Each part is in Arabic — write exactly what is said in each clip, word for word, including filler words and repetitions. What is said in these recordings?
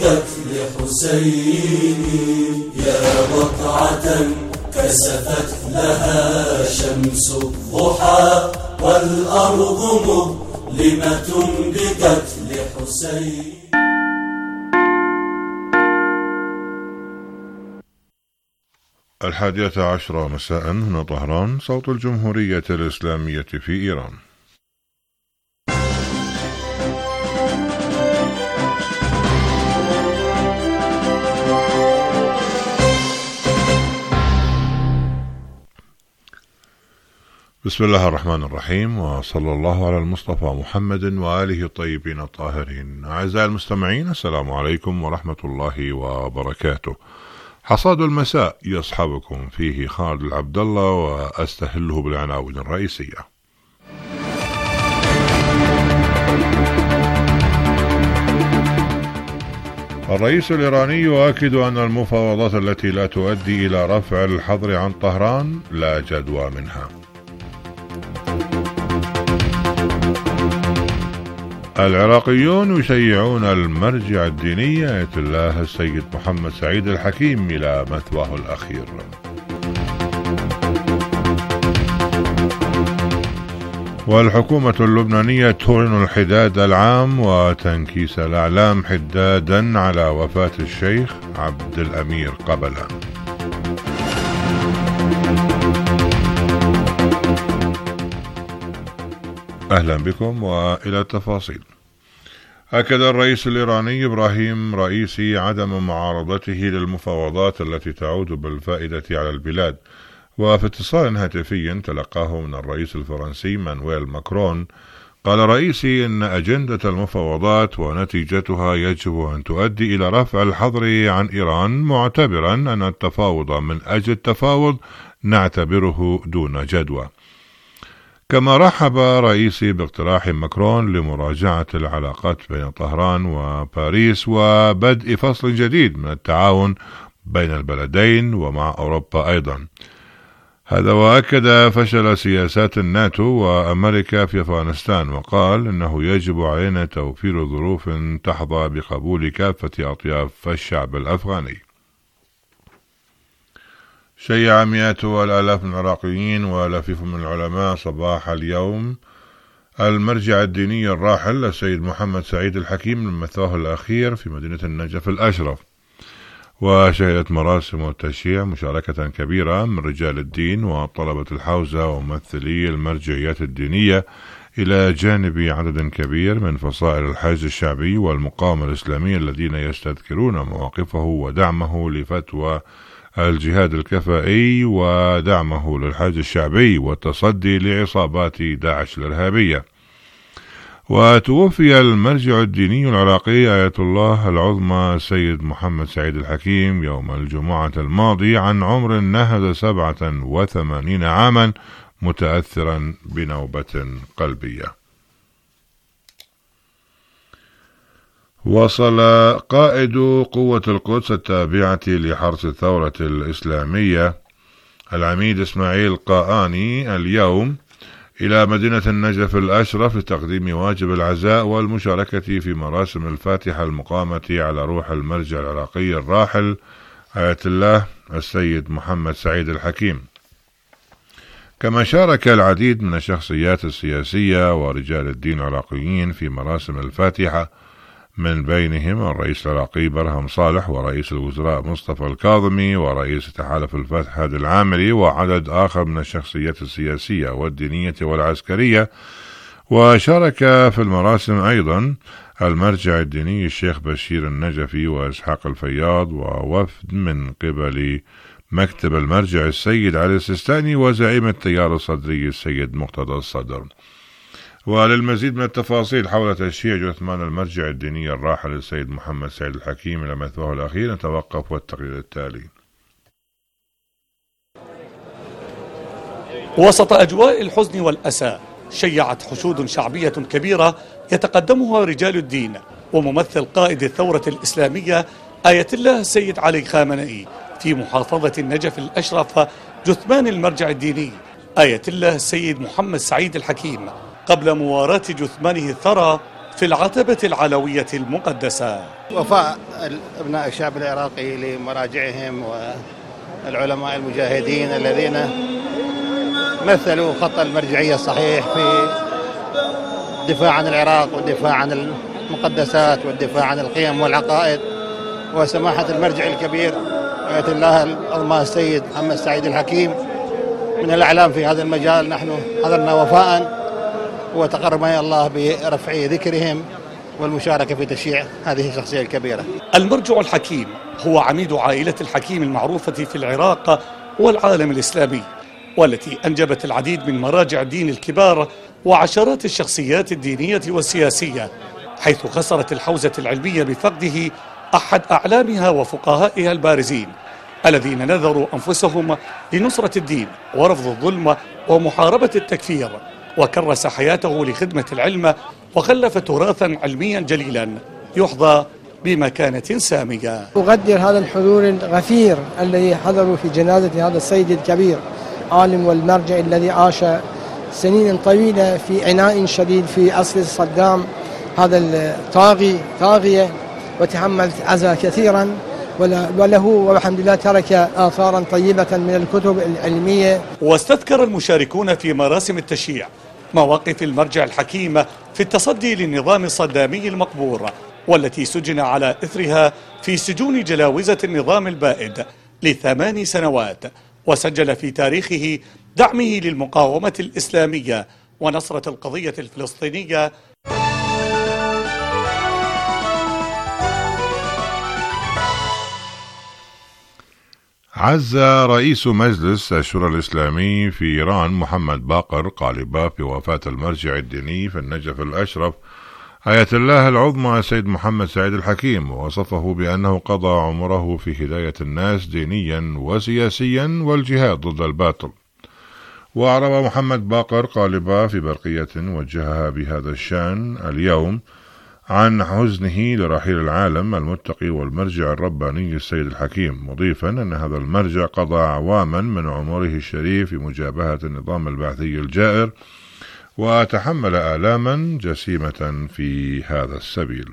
بقتل حسين، يا بقعة كسفت لها شمس الضحى والأرض مظلمة بقتل حسين. الحادية عشرة مساء هنا طهران، صوت الجمهورية الإسلامية في إيران. بسم الله الرحمن الرحيم، وصلى الله على المصطفى محمد وآله الطيبين الطاهرين. أعزائي المستمعين، السلام عليكم ورحمة الله وبركاته. حصاد المساء يصحبكم فيه خالد العبد الله، وأستهله بالعناوين الرئيسية. الرئيس الإيراني يؤكد أن المفاوضات التي لا تؤدي إلى رفع الحظر عن طهران لا جدوى منها. العراقيون يشيعون المرجع الديني آية الله السيد محمد سعيد الحكيم إلى مثواه الأخير. والحكومة اللبنانية تعلن الحداد العام وتنكيس الأعلام حدادا على وفاة الشيخ عبد الأمير قبلة. أهلا بكم وإلى التفاصيل. أكد الرئيس الإيراني إبراهيم رئيسي عدم معارضته للمفاوضات التي تعود بالفائدة على البلاد. وفي اتصال هاتفي تلقاه من الرئيس الفرنسي مانويل ماكرون، قال رئيسي إن أجندة المفاوضات ونتيجتها يجب أن تؤدي إلى رفع الحظر عن إيران، معتبرا أن التفاوض من أجل التفاوض نعتبره دون جدوى. كما رحب رئيسي باقتراح ماكرون لمراجعة العلاقات بين طهران وباريس وبدء فصل جديد من التعاون بين البلدين ومع أوروبا أيضا. هذا وأكد فشل سياسات الناتو وأمريكا في أفغانستان، وقال إنه يجب علينا توفير ظروف تحظى بقبول كافة أطياف الشعب الأفغاني. شيع مئات والآلاف من العراقيين ولفيف من العلماء صباح اليوم المرجع الديني الراحل السيد محمد سعيد الحكيم من مثواه الأخير في مدينة النجف الأشرف. وشهدت مراسم التشييع مشاركة كبيرة من رجال الدين وطلبة الحوزة وممثلي المرجعيات الدينية، إلى جانب عدد كبير من فصائل الحشد الشعبي والمقاومة الإسلامية الذين يستذكرون مواقفه ودعمه لفتوى الجهاد الكفائي ودعمه للحشد الشعبي والتصدي لعصابات داعش الإرهابية. وتوفي المرجع الديني العراقي آية الله العظمى السيد محمد سعيد الحكيم يوم الجمعة الماضي عن عمر نهز سبعة وثمانين عاما، متأثرا بنوبة قلبية. وصل قائد قوة القدس التابعة لحرس الثورة الإسلامية العميد إسماعيل قاآني اليوم إلى مدينة النجف الأشرف لتقديم واجب العزاء والمشاركة في مراسم الفاتحة المقامة على روح المرجع العراقي الراحل آية الله السيد محمد سعيد الحكيم. كما شارك العديد من الشخصيات السياسية ورجال الدين العراقيين في مراسم الفاتحة، من بينهم الرئيس العراقي برهم صالح ورئيس الوزراء مصطفى الكاظمي ورئيس تحالف الفتح هادي العامري وعدد آخر من الشخصيات السياسية والدينية والعسكرية. وشارك في المراسم أيضا المرجع الديني الشيخ بشير النجفي وإسحاق الفياض ووفد من قبل مكتب المرجع السيد علي السيستاني وزعيم التيار الصدري السيد مقتدى الصدر. وللمزيد من التفاصيل حول تشييع جثمان المرجع الديني الراحل السيد محمد سعيد الحكيم إلى مثواه الأخير نتوقف والتقرير التالي. وسط أجواء الحزن والأسى شيعت حشود شعبية كبيرة يتقدمها رجال الدين وممثل قائد الثورة الإسلامية آية الله السيد علي خامنئي في محافظة النجف الأشرف جثمان المرجع الديني آية الله السيد محمد سعيد الحكيم، قبل مواراة جثمانه الثرى في العتبة العلوية المقدسة. وفاء أبناء الشعب العراقي لمراجعهم والعلماء المجاهدين الذين مثلوا خط المرجعية الصحيح في الدفاع عن العراق والدفاع عن المقدسات والدفاع عن القيم والعقائد. وسماحة المرجع الكبير آية الله العظمى السيد محمد سعيد الحكيم من الأعلام في هذا المجال، نحن حضرنا وفاء وتقربنا الله برفع ذكرهم والمشاركة في تشييع هذه الشخصية الكبيرة. المرجع الحكيم هو عميد عائلة الحكيم المعروفة في العراق والعالم الإسلامي، والتي أنجبت العديد من مراجع الدين الكبار وعشرات الشخصيات الدينية والسياسية، حيث خسرت الحوزة العلمية بفقده أحد أعلامها وفقهائها البارزين الذين نذروا أنفسهم لنصرة الدين ورفض الظلم ومحاربة التكفير، وكرس حياته لخدمة العلم وخلف تراثا علميا جليلا يحظى بمكانة سامية. أقدر هذا الحضور الغفير الذي حضروا في جنازة هذا السيد الكبير عالم والمرجع الذي عاش سنين طويلة في عناء شديد في عصر صدام هذا الطاغي طاغية، وتحمل أذى كثيرا، وله والحمد لله ترك آثارا طيبة من الكتب العلمية. واستذكر المشاركون في مراسم التشييع مواقف المرجع الحكيم في التصدي للنظام الصدامي المقبور، والتي سجن على إثرها في سجون جلاوزة النظام البائد لثمان سنوات، وسجل في تاريخه دعمه للمقاومة الإسلامية ونصرة القضية الفلسطينية. عز رئيس مجلس الشورى الإسلامي في إيران محمد باقر قالباف بوفاة المرجع الديني في النجف الأشرف آية الله العظمى السيد محمد سعيد الحكيم، ووصفه بأنه قضى عمره في هداية الناس دينيا وسياسيا والجهاد ضد الباطل. وأعرب محمد باقر قالباف في برقية وجهها بهذا الشأن اليوم عن حزنه لرحيل العالم المتقي والمرجع الرباني السيد الحكيم، مضيفا أن هذا المرجع قضى أعواما من عمره الشريف في مجابهة النظام البعثي الجائر، وتحمل آلاما جسيمة في هذا السبيل.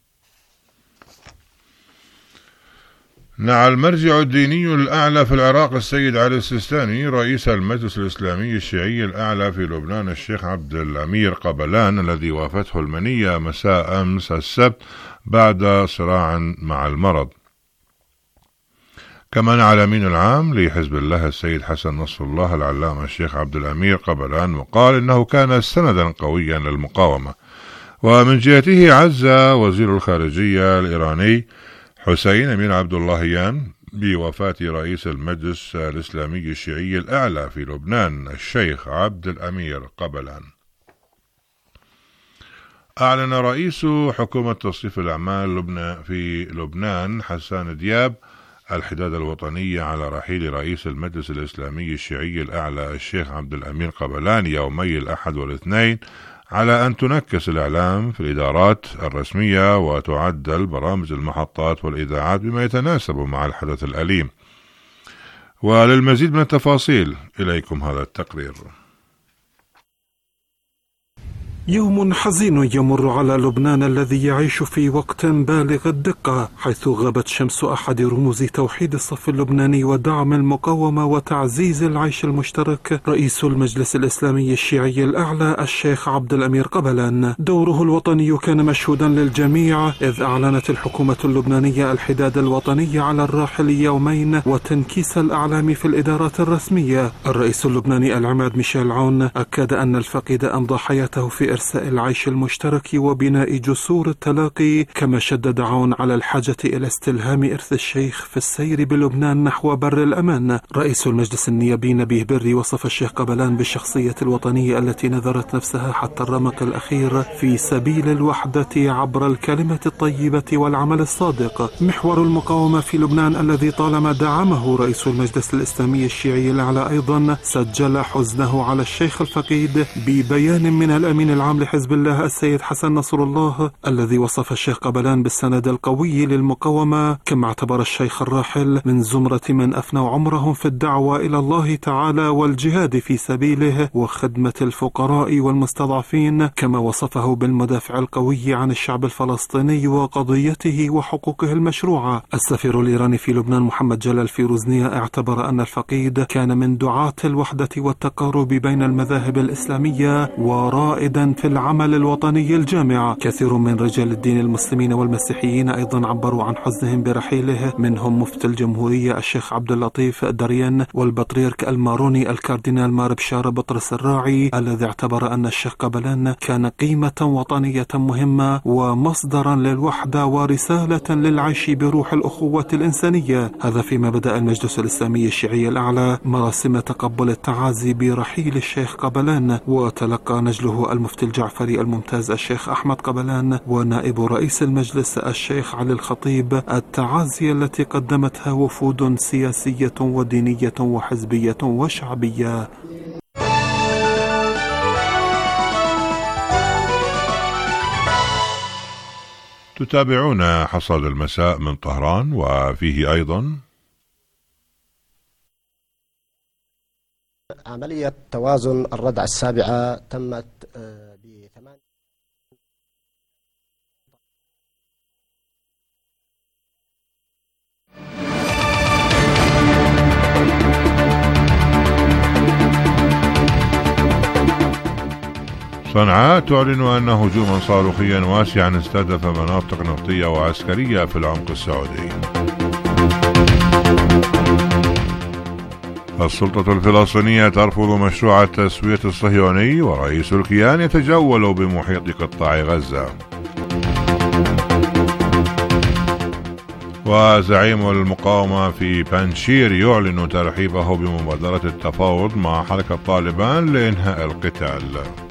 نعى المرجع الديني الأعلى في العراق السيد علي السيستاني رئيس المجلس الإسلامي الشيعي الأعلى في لبنان الشيخ عبد الأمير قبلان الذي وافته المنية مساء أمس السبت بعد صراع مع المرض. كما نعى الأمين العام لحزب الله السيد حسن نصر الله العلامة الشيخ عبد الأمير قبلان، وقال إنه كان سندا قويا للمقاومة. ومن جهته عز وزير الخارجية الإيراني حسين أمين عبد اللهيان بوفاة رئيس المجلس الإسلامي الشيعي الأعلى في لبنان الشيخ عبد الأمير قبلان. أعلن رئيس حكومة تصريف الأعمال لبنان في لبنان حسان دياب الحداد الوطني على رحيل رئيس المجلس الإسلامي الشيعي الأعلى الشيخ عبد الأمير قبلان يومي الأحد والاثنين، على أن تنكس الإعلام في الإدارات الرسمية وتعدل برامج المحطات والإذاعات بما يتناسب مع الحدث الأليم. وللمزيد من التفاصيل إليكم هذا التقرير. يوم حزين يمر على لبنان الذي يعيش في وقت بالغ الدقة، حيث غابت شمس أحد رموز توحيد الصف اللبناني ودعم المقاومة وتعزيز العيش المشترك، رئيس المجلس الإسلامي الشيعي الأعلى الشيخ عبد الأمير قبلان. دوره الوطني كان مشهودا للجميع، إذ أعلنت الحكومة اللبنانية الحداد الوطني على الراحل يومين وتنكيس الأعلام في الإدارات الرسمية. الرئيس اللبناني العماد ميشيل عون أكد أن الفقيد أمضى حياته في إرساء العيش المشترك وبناء جسور التلاقي، كما شدد عون على الحاجة إلى استلهام إرث الشيخ في السير بلبنان نحو بر الأمان. رئيس المجلس النيابي نبيه بري وصف الشيخ قبلان بالشخصية الوطنية التي نذرت نفسها حتى الرمق الأخير في سبيل الوحدة عبر الكلمة الطيبة والعمل الصادق. محور المقاومة في لبنان الذي طالما دعمه رئيس المجلس الإسلامي الشيعي الأعلى أيضا سجل حزنه على الشيخ الفقيد ببيان من الأمين العام العام لحزب الله السيد حسن نصر الله، الذي وصف الشيخ قبلان بالسند القوي للمقاومة، كما اعتبر الشيخ الراحل من زمرة من أفنوا عمرهم في الدعوة إلى الله تعالى والجهاد في سبيله وخدمة الفقراء والمستضعفين، كما وصفه بالمدافع القوي عن الشعب الفلسطيني وقضيته وحقوقه المشروعة. السفير الإيراني في لبنان محمد جلال فيروزنية اعتبر أن الفقيد كان من دعاة الوحدة والتقارب بين المذاهب الإسلامية ورائدا في العمل الوطني الجامع. كثير من رجال الدين المسلمين والمسيحيين أيضا عبروا عن حزنهم برحيله، منهم مفتي الجمهورية الشيخ عبد اللطيف دريان والبطريرك الماروني الكاردينال مار بشار بطرس الراعي، الذي اعتبر أن الشيخ قبلان كان قيمة وطنية مهمة ومصدرا للوحدة ورسالة للعيش بروح الأخوة الإنسانية. هذا فيما بدأ المجلس الإسلامي الشيعي الأعلى مراسم تقبل التعازي برحيل الشيخ قبلان، وتلقى نجله المفتي الجعفري الممتاز الشيخ أحمد قبلان ونائب رئيس المجلس الشيخ علي الخطيب التعازي التي قدمتها وفود سياسية ودينية وحزبية وشعبية. تتابعون حصاد المساء من طهران، وفيه أيضا عملية توازن الردع السابعة تمت بثمان صنعاء تعلن أن هجوما صاروخيا واسعا استهدف مناطق نفطية وعسكرية في العمق السعودي. السلطة الفلسطينية ترفض مشروع التسوية الصهيوني، ورئيس الكيان يتجول بمحيط قطاع غزة. وزعيم المقاومة في بانشير يعلن ترحيبه بمبادرة التفاوض مع حركة طالبان لإنهاء القتال.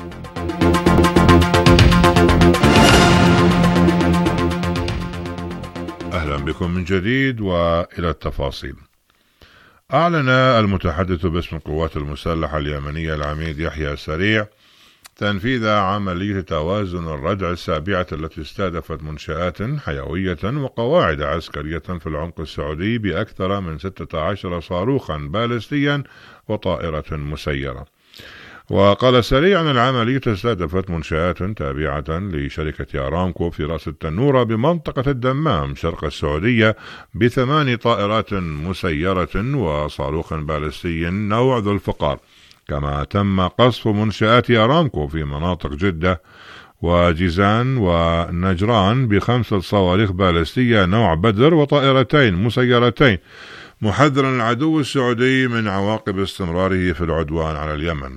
أهلا بكم من جديد وإلى التفاصيل. أعلن المتحدث باسم القوات المسلحة اليمنية العميد يحيى سريع تنفيذ عملية توازن الردع السابعة التي استهدفت منشآت حيوية وقواعد عسكرية في العمق السعودي بأكثر من ستة عشر صاروخا باليستيا وطائرة مسيرة. وقال سريع أن العملية استهدفت منشآت تابعة لشركة أرامكو في رأس التنورة بمنطقة الدمام شرق السعودية بثمان طائرات مسيرة وصاروخ باليستي نوع ذو الفقار. كما تم قصف منشآت أرامكو في مناطق جدة وجيزان ونجران بخمسة صواريخ باليستية نوع بدر وطائرتين مسيرتين، محذرا العدو السعودي من عواقب استمراره في العدوان على اليمن.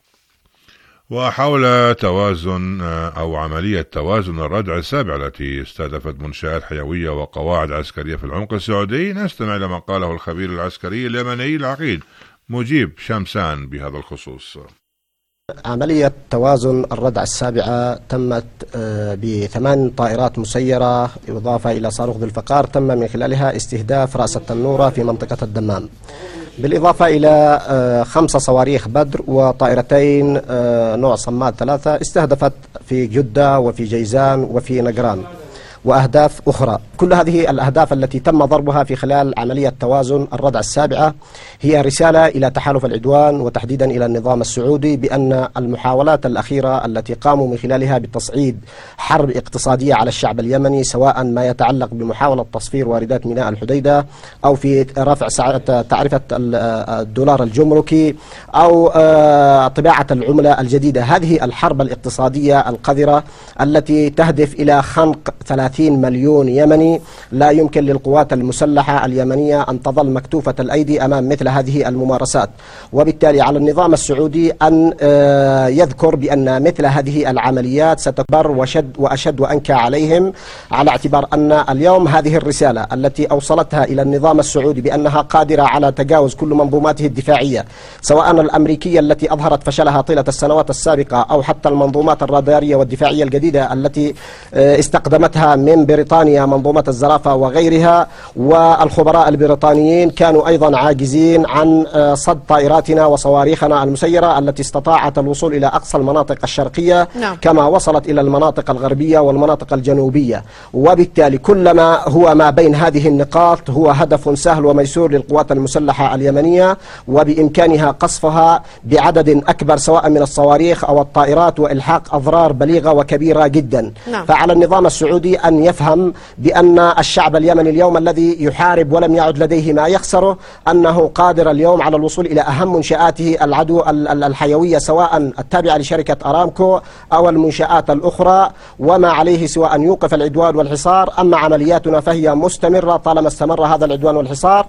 وحول توازن أو عملية توازن الردع السابع التي استهدفت منشآت حيوية وقواعد عسكرية في العمق السعودي، نستمع لما قاله الخبير العسكري اليمني العقيد مجيب شمسان بهذا الخصوص. عملية توازن الردع السابعة تمت بثمان طائرات مسيرة إضافة إلى صاروخ ذو الفقار، تم من خلالها استهداف رأس التنورة في منطقة الدمام، بالإضافة إلى خمسة صواريخ بدر وطائرتين نوع صماد ثلاثة استهدفت في جدة وفي جيزان وفي نجران وأهداف أخرى. كل هذه الأهداف التي تم ضربها في خلال عملية توازن الردع السابعة هي رسالة إلى تحالف العدوان وتحديدا إلى النظام السعودي بأن المحاولات الأخيرة التي قاموا من خلالها بتصعيد حرب اقتصادية على الشعب اليمني، سواء ما يتعلق بمحاولة تصفير واردات ميناء الحديدة أو في رفع تعرفة الدولار الجمركي أو طباعة العملة الجديدة، هذه الحرب الاقتصادية القذرة التي تهدف إلى خنق ثلاثين مليون يمني، لا يمكن للقوات المسلحة اليمنية أن تظل مكتوفة الأيدي أمام مثل هذه الممارسات. وبالتالي على النظام السعودي أن يذكر بأن مثل هذه العمليات ستكبر وشد وأشد وأنكى عليهم، على اعتبار أن اليوم هذه الرسالة التي أوصلتها إلى النظام السعودي بأنها قادرة على تجاوز كل منظوماته الدفاعية، سواء الأمريكية التي أظهرت فشلها طيلة السنوات السابقة أو حتى المنظومات الرادارية والدفاعية الجديدة التي استقدمتها من بريطانيا منظومة الزرافة وغيرها، والخبراء البريطانيين كانوا أيضا عاجزين عن صد طائراتنا وصواريخنا المسيرة التي استطاعت الوصول إلى أقصى المناطق الشرقية نعم. كما وصلت إلى المناطق الغربية والمناطق الجنوبية. وبالتالي كلما هو ما بين هذه النقاط هو هدف سهل وميسور للقوات المسلحة اليمنية، وبإمكانها قصفها بعدد أكبر سواء من الصواريخ أو الطائرات وإلحاق أضرار بليغة وكبيرة جدا نعم. فعلى النظام السعودي أن يفهم بأن الشعب اليمني اليوم الذي يحارب ولم يعد لديه ما يخسره أنه قادر اليوم على الوصول إلى أهم منشآته العدو الحيوية سواء التابعة لشركة أرامكو أو المنشآت الأخرى، وما عليه سوى أن يوقف العدوان والحصار. أما عملياتنا فهي مستمرة طالما استمر هذا العدوان والحصار.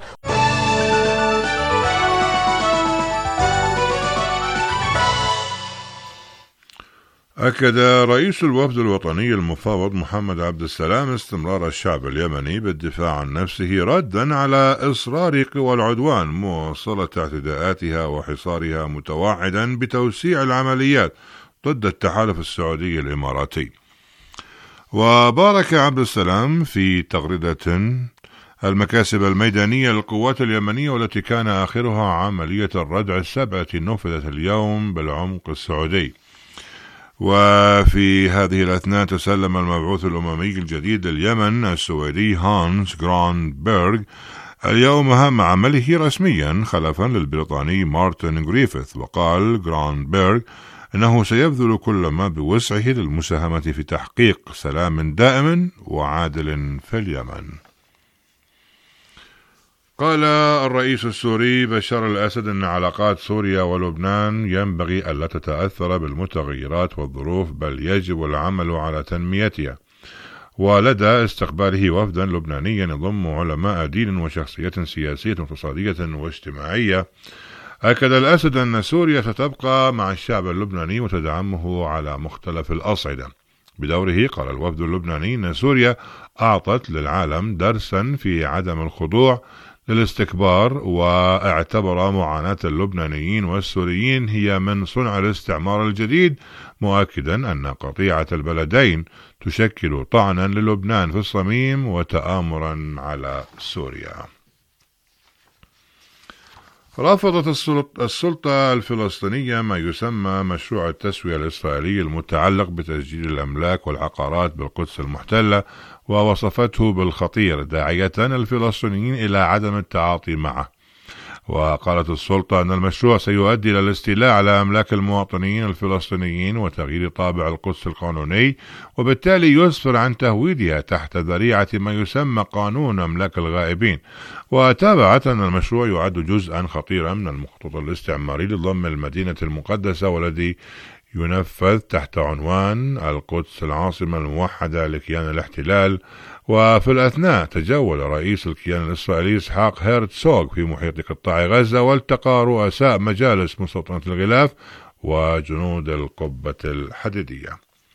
أكد رئيس الوفد الوطني المفاوض محمد عبد السلام استمرار الشعب اليمني بالدفاع عن نفسه ردا على إصرار قوى العدوان مواصلة اعتداءاتها وحصارها، متوعدا بتوسيع العمليات ضد التحالف السعودي الإماراتي. وبارك عبد السلام في تغريدة المكاسب الميدانية للقوات اليمنية والتي كان آخرها عملية الردع السبعة نفذت اليوم بالعمق السعودي. وفي هذه الأثناء تسلم المبعوث الأممي الجديد لليمن السويدي هانس جرانبرغ اليوم مهام عمله رسميا خلفا للبريطاني مارتن غريفيث. وقال جرانبرغ إنه سيبذل كل ما بوسعه للمساهمة في تحقيق سلام دائم وعادل في اليمن. قال الرئيس السوري بشار الأسد أن علاقات سوريا ولبنان ينبغي ألا تتأثر بالمتغيرات والظروف، بل يجب العمل على تنميتها. ولدى استقباله وفدا لبنانيا يضم علماء دين وشخصيات سياسية واقتصادية واجتماعية، أكد الأسد أن سوريا ستبقى مع الشعب اللبناني وتدعمه على مختلف الأصعدة. بدوره قال الوفد اللبناني أن سوريا أعطت للعالم درسا في عدم الخضوع للاستكبار، واعتبر معاناة اللبنانيين والسوريين هي من صنع الاستعمار الجديد، مؤكدا أن قطيعة البلدين تشكل طعنا للبنان في الصميم وتآمرا على سوريا. رفضت السلطة الفلسطينية ما يسمى مشروع التسوية الإسرائيلي المتعلق بتسجيل الأملاك والعقارات بالقدس المحتلة، ووصفته بالخطير، داعية الفلسطينيين إلى عدم التعاطي معه. وقالت السلطة أن المشروع سيؤدي إلى الاستيلاء على أملاك المواطنين الفلسطينيين وتغيير طابع القدس القانوني، وبالتالي يسفر عن تهويدها تحت ذريعة ما يسمى قانون أملاك الغائبين. وتابعت أن المشروع يعد جزءا خطيرا من المخطط الاستعماري لضم المدينة المقدسة والذي ينفذ تحت عنوان القدس العاصمة الموحدة لكيان الاحتلال. وفي الأثناء تجول رئيس الكيان الإسرائيلي إسحاق هيرتسوغ في محيط قطاع غزة، والتقى رؤساء مجالس مستوطنة الغلاف وجنود القبة الحديدية.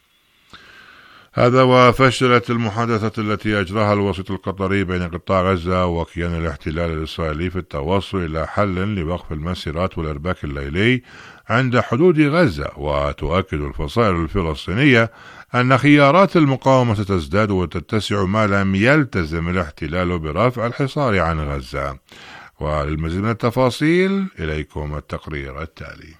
هذا وفشلت المحادثة التي أجراها الوسيط القطري بين قطاع غزة وكيان الاحتلال الإسرائيلي في التوصل إلى حل لوقف المسيرات والإرباك الليلي عند حدود غزة. وتؤكد الفصائل الفلسطينية أن خيارات المقاومة تزداد وتتسع ما لم يلتزم الاحتلال برفع الحصار عن غزة. وللمزيد من التفاصيل إليكم التقرير التالي.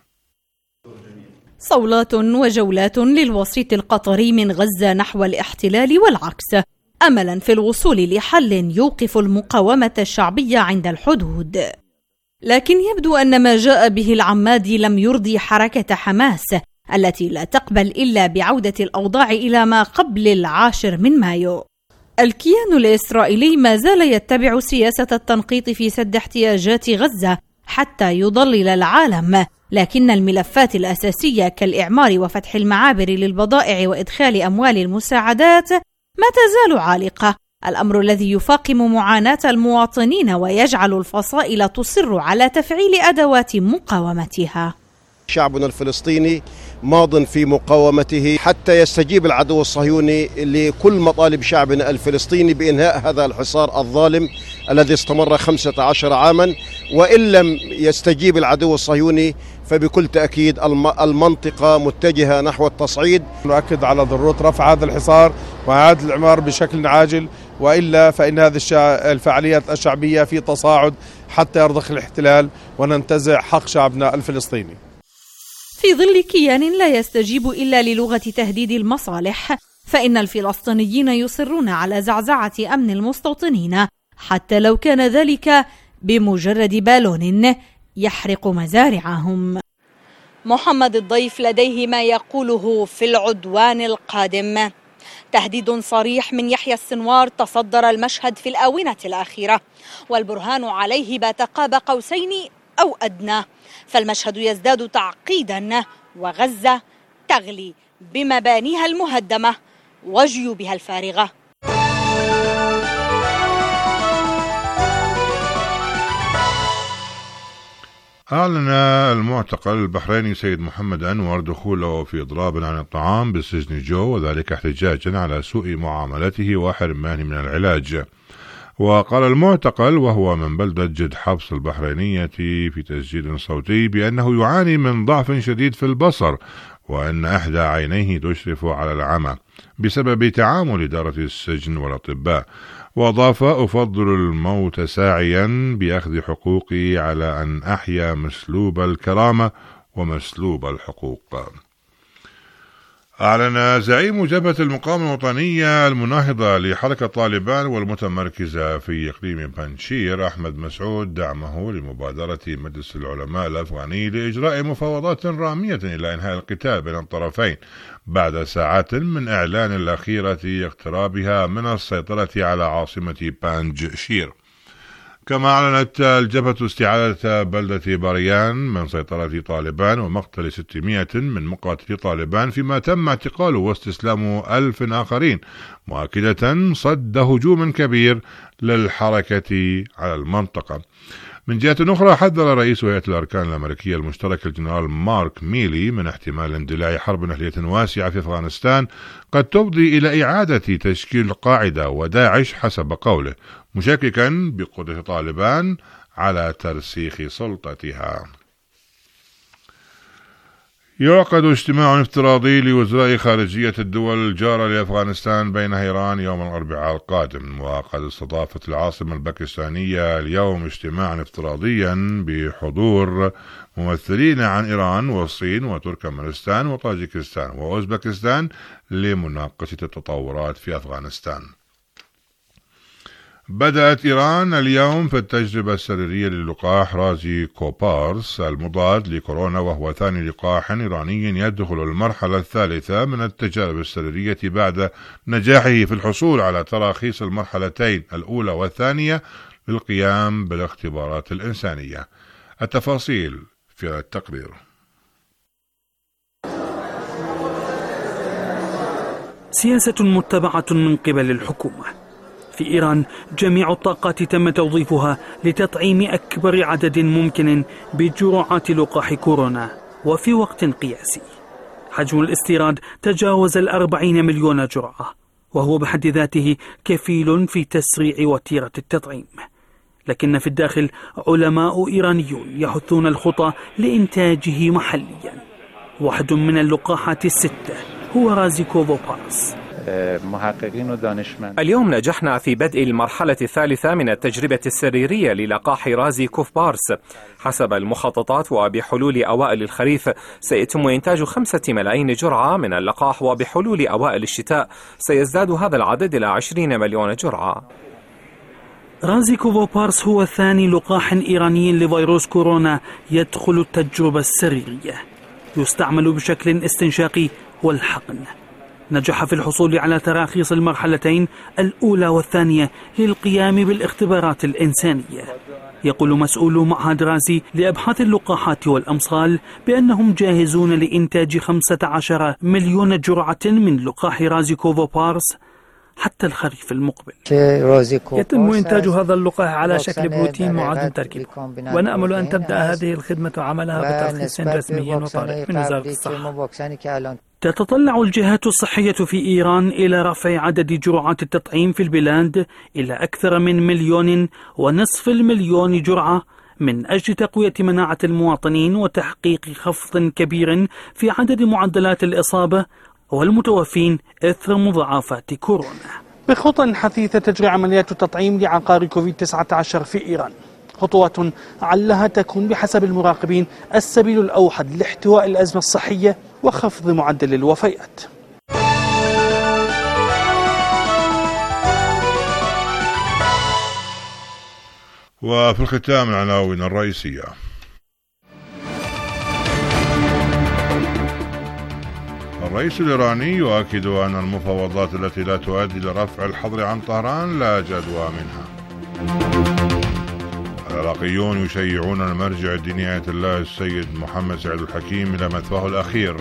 صولات وجولات للوسيط القطري من غزة نحو الاحتلال والعكس، أملا في الوصول لحل يوقف المقاومة الشعبية عند الحدود. لكن يبدو أن ما جاء به العمادي لم يرضي حركة حماس التي لا تقبل إلا بعودة الأوضاع إلى ما قبل العاشر من مايو. الكيان الإسرائيلي ما زال يتبع سياسة التنقيط في سد احتياجات غزة حتى يضلل العالم، لكن الملفات الأساسية كالإعمار وفتح المعابر للبضائع وإدخال أموال المساعدات ما تزال عالقة، الأمر الذي يفاقم معاناة المواطنين ويجعل الفصائل تصر على تفعيل أدوات مقاومتها. شعبنا الفلسطيني ماض في مقاومته حتى يستجيب العدو الصهيوني لكل مطالب شعبنا الفلسطيني بإنهاء هذا الحصار الظالم الذي استمر خمسة عشر عاما. وإن لم يستجيب العدو الصهيوني فبكل تأكيد المنطقة متجهة نحو التصعيد. نؤكد على ضرورة رفع هذا الحصار وإعادة الإعمار بشكل عاجل، وإلا فإن هذه الفعاليات الشعبية في تصاعد حتى يرضخ الاحتلال وننتزع حق شعبنا الفلسطيني. في ظل كيان لا يستجيب إلا للغة تهديد المصالح، فإن الفلسطينيين يصرون على زعزعة أمن المستوطنين حتى لو كان ذلك بمجرد بالون يحرق مزارعهم. محمد الضيف لديه ما يقوله في العدوان القادم. تهديد صريح من يحيى السنوار تصدر المشهد في الآونة الأخيرة، والبرهان عليه بات قاب قوسين أو أدنى، فالمشهد يزداد تعقيدا وغزة تغلي بمبانيها المهدمة وجيوبها الفارغة. أعلن المعتقل البحريني سيد محمد أنور دخوله في إضراب عن الطعام بالسجن جو، وذلك احتجاجا على سوء معاملته وحرمانه من العلاج. وقال المعتقل وهو من بلدة جد حفص البحرينية في تسجيل صوتي بأنه يعاني من ضعف شديد في البصر، وأن إحدى عينيه تشرف على العمى بسبب تعامل إدارة السجن والأطباء. وأضاف: أفضل الموت ساعيا بأخذ حقوقي على أن أحيا مسلوب الكرامة ومسلوب الحقوق. أعلن زعيم جبهة المقاومة الوطنية المناهضة لحركة طالبان والمتمركزة في إقليم بانشير أحمد مسعود دعمه لمبادرة مجلس العلماء الأفغاني لإجراء مفاوضات رامية إلى إنهاء القتال بين الطرفين بعد ساعات من إعلان الأخيرة اقترابها من السيطرة على عاصمة بانجشير. كما أعلنت الجبهة استعادة بلدة باريان من سيطرة طالبان ومقتل ستمائة من مقاتلي طالبان، فيما تم اعتقاله واستسلام ألف آخرين، مؤكدة صد هجوم كبير للحركة على المنطقة. من جهة أخرى حذر رئيس هيئة الأركان الأمريكية المشتركة الجنرال مارك ميلي من احتمال اندلاع حرب أهلية واسعة في أفغانستان قد تفضي إلى إعادة تشكيل القاعدة وداعش حسب قوله، مشككا بقدرة طالبان على ترسيخ سلطتها. يعقد اجتماع افتراضي لوزراء خارجية الدول الجارة لأفغانستان بينها إيران يوم الأربعاء القادم. وقد استضافت العاصمة الباكستانية اليوم اجتماعا افتراضيا بحضور ممثلين عن إيران والصين وتركمانستان وطاجيكستان وأوزبكستان لمناقشة التطورات في أفغانستان. بدأت إيران اليوم في التجربة السريرية للقاح رازي كوبارس المضاد لكورونا، وهو ثاني لقاح إيراني يدخل المرحلة الثالثة من التجارب السريرية بعد نجاحه في الحصول على تراخيص المرحلتين الأولى والثانية للقيام بالاختبارات الإنسانية. التفاصيل في التقرير. سياسة متبعة من قبل الحكومة. في إيران جميع الطاقات تم توظيفها لتطعيم أكبر عدد ممكن بجرعات لقاح كورونا وفي وقت قياسي. حجم الاستيراد تجاوز الأربعين مليون جرعة، وهو بحد ذاته كفيل في تسريع وتيرة التطعيم. لكن في الداخل علماء إيرانيون يحثون الخطى لإنتاجه محليا. واحد من اللقاحات الستة هو رازي كوفوبارس. اليوم نجحنا في بدء المرحلة الثالثة من التجربة السريرية للقاح رازي كوفبارس. حسب المخططات وبحلول أوائل الخريف سيتم إنتاج خمسة ملايين جرعة من اللقاح، وبحلول أوائل الشتاء سيزداد هذا العدد إلى عشرين مليون جرعة. رازي كوفوبارس هو ثاني لقاح إيراني لفيروس كورونا يدخل التجربة السريرية. يستعمل بشكل استنشاقي والحقن. نجح في الحصول على تراخيص المرحلتين الأولى والثانية للقيام بالاختبارات الإنسانية. يقول مسؤول معهد رازي لأبحاث اللقاحات والأمصال بأنهم جاهزون لإنتاج خمسة عشر مليون جرعة من لقاح رازي كوفوبارس حتى الخريف المقبل. يتم إنتاج هذا اللقاح على شكل بروتين معاد تركيبه، ونأمل أن تبدأ هذه الخدمة عملها بترخيص رسمي وطارئ من وزارة الصحة. تتطلع الجهات الصحية في إيران إلى رفع عدد جرعات التطعيم في البلاد إلى أكثر من مليون ونصف المليون جرعة من أجل تقوية مناعة المواطنين وتحقيق خفض كبير في عدد معدلات الإصابة والمتوفين إثر مضاعفات كورونا. بخطى حثيثة تجري عمليات التطعيم لعقار كوفيد تسعة عشر في إيران، خطوات علها تكون بحسب المراقبين السبيل الأوحد لاحتواء الأزمة الصحية وخفض معدل الوفيات. وفي الختام العناوين الرئيسية. الرئيس الإيراني يؤكد أن المفاوضات التي لا تؤدي لرفع الحظر عن طهران لا جدوى منها. العراقيون يشيعون المرجع الديني آية الله السيد محمد سعيد الحكيم إلى مثواه الأخير.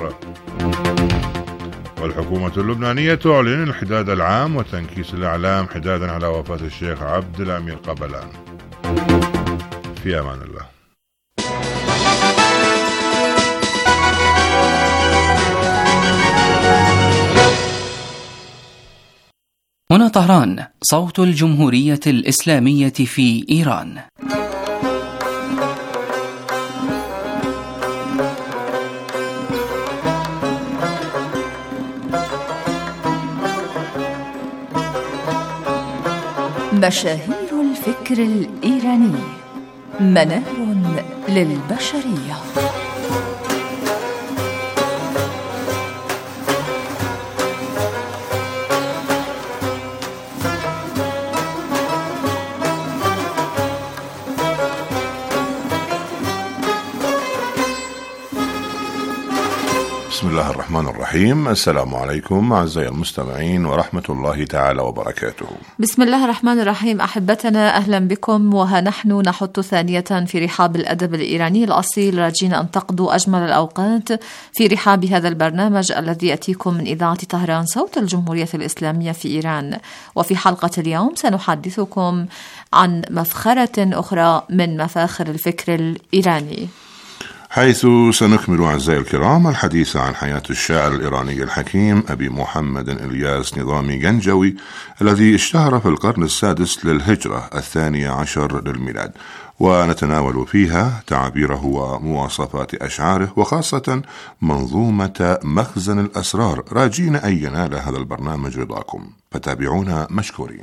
والحكومة اللبنانية تعلن الحداد العام وتنكيس الأعلام حدادا على وفاة الشيخ عبد الأمير قبلان. في أمان الله. هنا طهران، صوت الجمهورية الإسلامية في إيران. مشاهير الفكر الإيراني، منار للبشرية. بسم الله الرحمن الرحيم. السلام عليكم أعزائي المستمعين ورحمة الله تعالى وبركاته. بسم الله الرحمن الرحيم. أحبتنا أهلا بكم، وها نحن نحط ثانية في رحاب الأدب الإيراني الأصيل، راجين أن تقضوا أجمل الأوقات في رحاب هذا البرنامج الذي يأتيكم من إذاعة طهران صوت الجمهورية الإسلامية في إيران. وفي حلقة اليوم سنحدثكم عن مفخرة أخرى من مفاخر الفكر الإيراني، حيث سنكمل أعزائي الكرام الحديث عن حياة الشاعر الإيراني الحكيم أبي محمد إلياس نظامي جنجوي الذي اشتهر في القرن السادس للهجرة الثانية عشر للميلاد، ونتناول فيها تعابيره ومواصفات أشعاره، وخاصة منظومة مخزن الأسرار، راجين أن ينال هذا البرنامج رضاكم، فتابعونا مشكورين.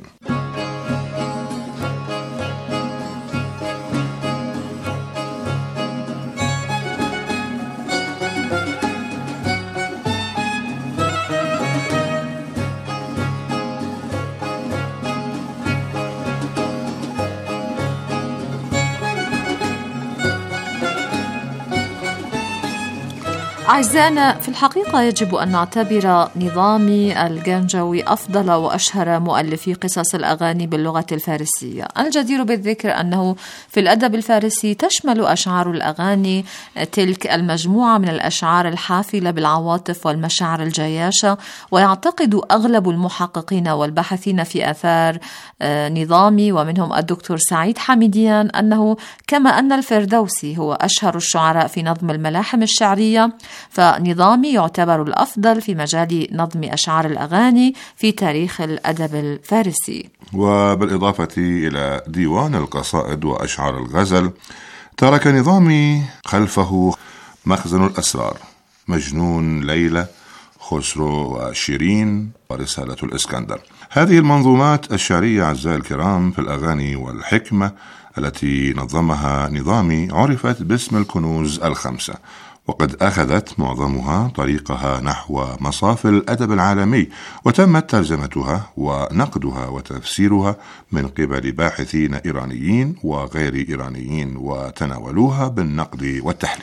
أعزائنا، في الحقيقة يجب أن نعتبر نظامي الجنجوي أفضل وأشهر مؤلفي قصص الأغاني باللغة الفارسية. الجدير بالذكر أنه في الأدب الفارسي تشمل أشعار الأغاني تلك المجموعة من الأشعار الحافلة بالعواطف والمشاعر الجياشة، ويعتقد أغلب المحققين والباحثين في آثار نظامي ومنهم الدكتور سعيد حميديان أنه كما أن الفردوسي هو أشهر الشعراء في نظم الملاحم الشعرية، فنظامي يعتبر الأفضل في مجال نظم أشعار الأغاني في تاريخ الأدب الفارسي. وبالإضافة إلى ديوان القصائد وأشعار الغزل، ترك نظامي خلفه مخزن الأسرار، مجنون ليلى، خسرو وشيرين، ورسالة الإسكندر. هذه المنظومات الشعرية أعزائي الكرام في الأغاني والحكمة التي نظمها نظامي عرفت باسم الكنوز الخمسة، وقد أخذت معظمها طريقها نحو مصاف الأدب العالمي، وتمت ترجمتها ونقدها وتفسيرها من قبل باحثين إيرانيين وغير إيرانيين، وتناولوها بالنقد والتحليل.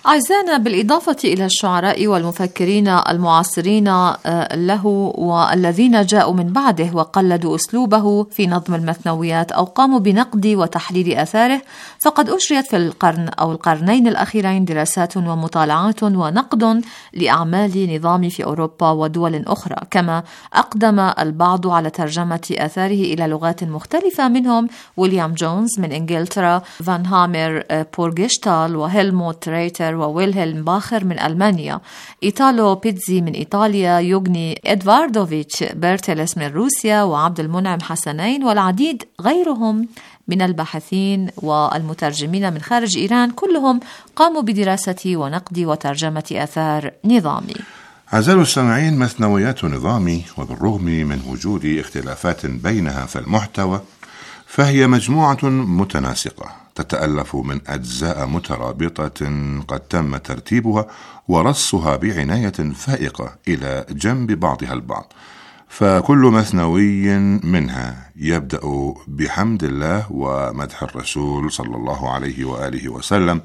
أعزائنا، بالإضافة إلى الشعراء والمفكرين المعاصرين له والذين جاءوا من بعده وقلدوا أسلوبه في نظم المثنويات أو قاموا بنقد وتحليل آثاره، فقد أجريت في القرن أو القرنين الأخيرين دراسات ومطالعات ونقد لأعمال نظامي في أوروبا ودول أخرى، كما أقدم البعض على ترجمة آثاره إلى لغات مختلفة، منهم ويليام جونز من إنجلترا، فان هامر بورغشتال، وهيلموت ريتر، وويلهلم باخر من ألمانيا، إيتالو بيتزي من إيطاليا، يوغني إدواردوفيتش بيرتلس من روسيا، وعبد المنعم حسنين، والعديد غيرهم من الباحثين والمترجمين من خارج إيران، كلهم قاموا بدراسة ونقد وترجمة آثار نظامي. أعزائي المستمعين، مثنويات نظامي وبالرغم من وجود اختلافات بينها في المحتوى، فهي مجموعة متناسقة تتألف من أجزاء مترابطة قد تم ترتيبها ورصها بعناية فائقة إلى جنب بعضها البعض، فكل مثنوي منها يبدأ بحمد الله ومدح الرسول صلى الله عليه وآله وسلم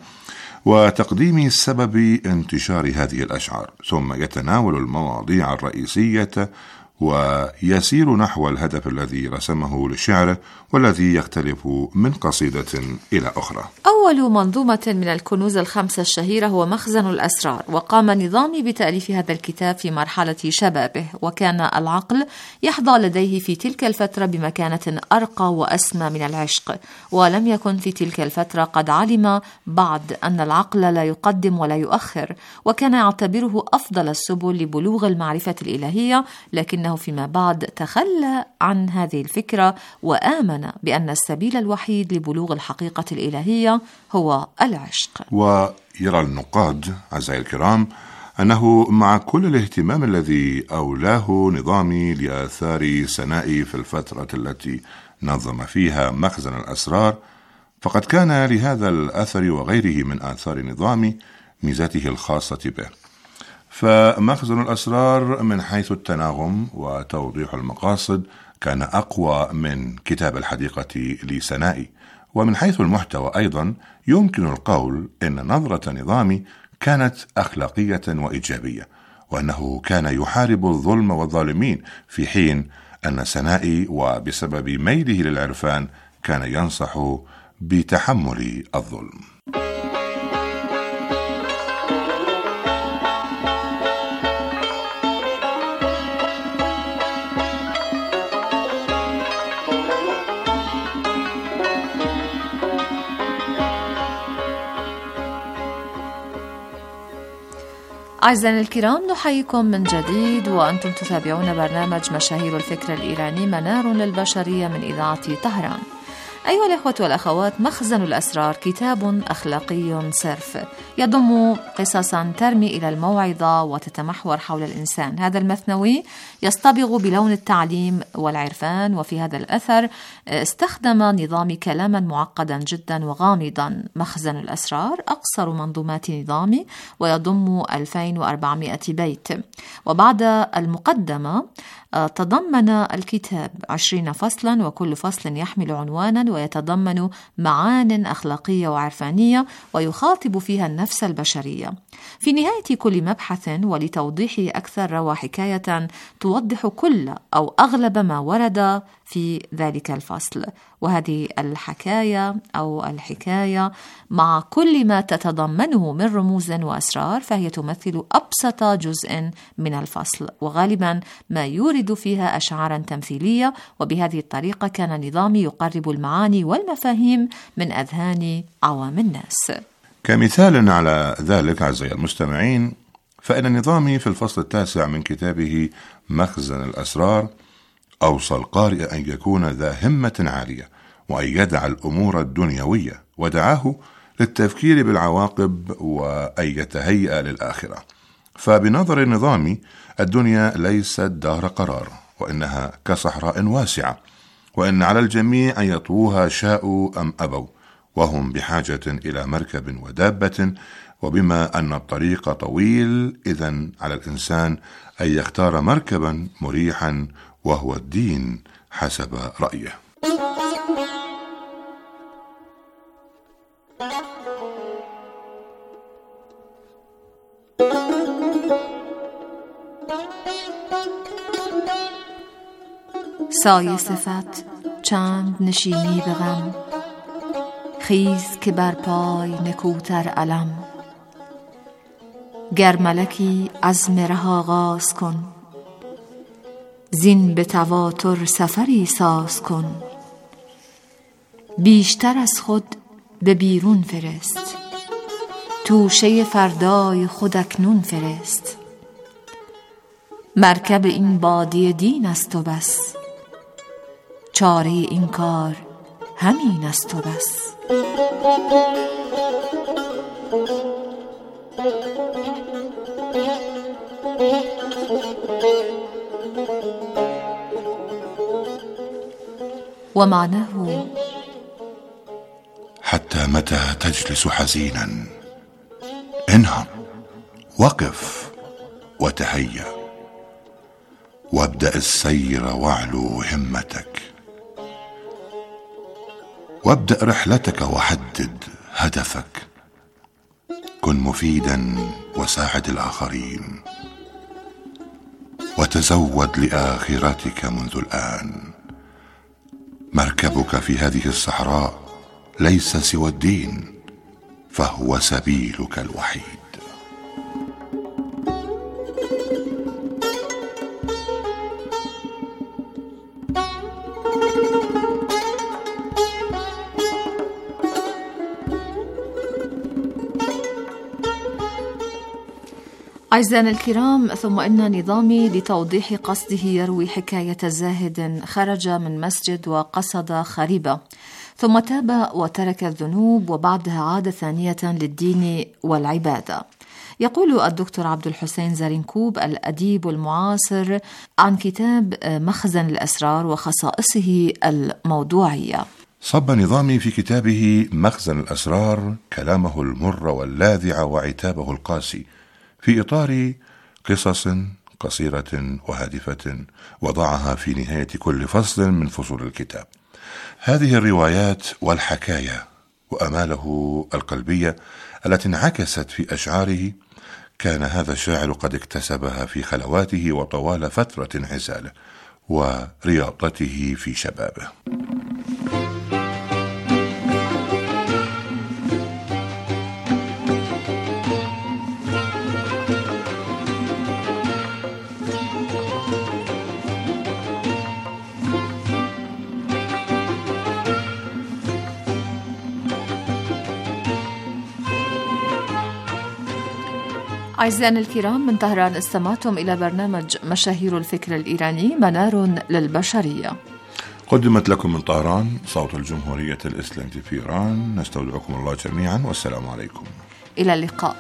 وتقديم سبب انتشار هذه الأشعار، ثم يتناول المواضيع الرئيسية ويسير نحو الهدف الذي رسمه لشعره والذي يختلف من قصيدة إلى أخرى. أول منظومة من الكنوز الخمسة الشهيرة هو مخزن الأسرار، وقام نظامي بتأليف هذا الكتاب في مرحلة شبابه، وكان العقل يحظى لديه في تلك الفترة بمكانة أرقى وأسمى من العشق، ولم يكن في تلك الفترة قد علم بعد أن العقل لا يقدم ولا يؤخر، وكان يعتبره أفضل السبل لبلوغ المعرفة الإلهية، لكنه فيما بعد تخلى عن هذه الفكرة وآمن بأن السبيل الوحيد لبلوغ الحقيقة الإلهية هو العشق. ويرى النقاد أعزائي الكرام أنه مع كل الاهتمام الذي أولاه نظامي لآثار سنائي في الفترة التي نظم فيها مخزن الأسرار، فقد كان لهذا الأثر وغيره من آثار نظامي ميزاته الخاصة به. فمخزن الأسرار من حيث التناغم وتوضيح المقاصد كان أقوى من كتاب الحديقة لسنائي، ومن حيث المحتوى أيضا يمكن القول إن نظرة نظامي كانت أخلاقية وإيجابية، وأنه كان يحارب الظلم والظالمين، في حين أن سنائي وبسبب ميله للعرفان كان ينصح بتحمل الظلم. أعزائنا الكرام، نحييكم من جديد وأنتم تتابعون برنامج مشاهير الفكر الإيراني، منار للبشرية من إذاعة طهران. أيها الأخوة والأخوات، مخزن الأسرار كتاب أخلاقي صرف يضم قصصا ترمي إلى الموعظة وتتمحور حول الإنسان. هذا المثنوي يصطبغ بلون التعليم والعرفان، وفي هذا الأثر استخدم نظامي كلاما معقدا جدا وغامضا. مخزن الأسرار أقصر منظومات نظامي ويضم ألفين وأربعمائة بيت، وبعد المقدمة تضمن الكتاب عشرين فصلا، وكل فصل يحمل عنوانا ويتضمن معان أخلاقية وعرفانية ويخاطب فيها النفس البشرية. في نهاية كل مبحث ولتوضيحه أكثر روى حكاية توضح كل أو أغلب ما ورد في ذلك الفصل، وهذه الحكاية أو الحكاية مع كل ما تتضمنه من رموز وأسرار فهي تمثل أبسط جزء من الفصل، وغالبا ما يورد فيها أشعارا تمثيلية، وبهذه الطريقة كان نظامي يقرب المعاني والمفاهيم من أذهان عوام الناس. كمثال على ذلك أعزائي المستمعين، فإن نظامي في الفصل التاسع من كتابه مخزن الأسرار أوصى القارئ أن يكون ذا همة عالية وأن يدع الأمور الدنيوية، ودعاه للتفكير بالعواقب وأن يتهيأ للآخرة. فبنظر النظام الدنيا ليست دار قرار، وإنها كصحراء واسعة، وإن على الجميع أن يطووها شاءوا أم أبوا، وهم بحاجة إلى مركب ودابة، وبما أن الطريق طويل إذن على الإنسان أن يختار مركبا مريحا وهو الدين حسب رأيه. سایه صفت چند نشینی به غم، خیز که بر پای نکوتر علم. گر ملکی عزم ره آغاز کن، زین به تواتر سفری ساز کن. بیشتر از خود به بیرون فرست، توشه فردای خود اکنون فرست. مرکب این بادی دین است و بس، چاره این کار همین است و بس. ومعناه: حتى متى تجلس حزينا؟ انهض، وقف وتهيأ، وابدأ السير واعلو همتك، وابدأ رحلتك وحدد هدفك. كن مفيدا وساعد الآخرين، وتزود لآخرتك منذ الآن. مركبك في هذه الصحراء ليس سوى الدين، فهو سبيلك الوحيد. أعزائنا الكرام، ثم إن نظامي لتوضيح قصده يروي حكاية زاهد خرج من مسجد وقصد خريبة، ثم تاب وترك الذنوب، وبعدها عاد ثانية للدين والعبادة. يقول الدكتور عبد الحسين زرينكوب الأديب المعاصر عن كتاب مخزن الأسرار وخصائصه الموضوعية: صب نظامي في كتابه مخزن الأسرار كلامه المر واللاذع وعتابه القاسي في إطار قصص قصيرة وهادفة وضعها في نهاية كل فصل من فصول الكتاب. هذه الروايات والحكاية وأماله القلبية التي انعكست في أشعاره كان هذا الشاعر قد اكتسبها في خلواته وطوال فترة انعزاله ورياضته في شبابه. أعزائنا الكرام، من طهران استمعتم إلى برنامج مشاهير الفكر الإيراني، منار للبشرية. قدمت لكم من طهران صوت الجمهورية الإسلامية في إيران. نستودعكم الله جميعا، والسلام عليكم. إلى اللقاء.